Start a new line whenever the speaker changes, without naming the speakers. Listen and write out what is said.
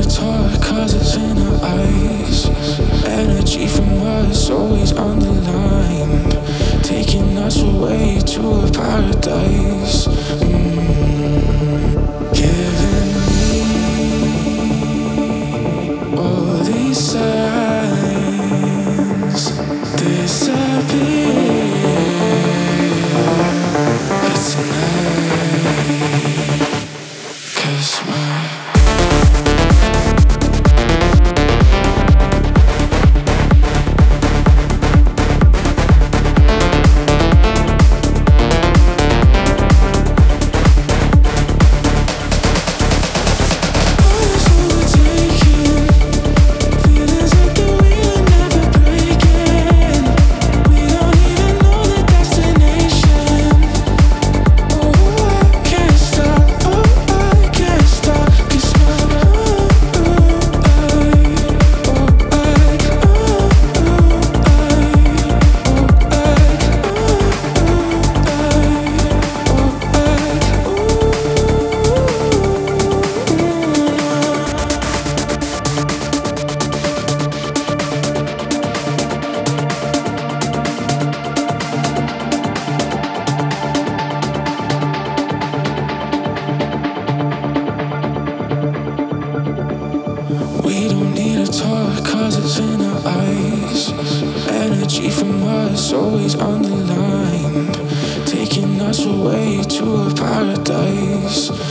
talk cause it's in her eyes. Energy from us always on the line, taking us away to a paradise. Giving me all these signs, disappear tonight. 'Cause my we don't need to talk cause it's in our eyes. Energy from us always on the line, taking us away to a paradise.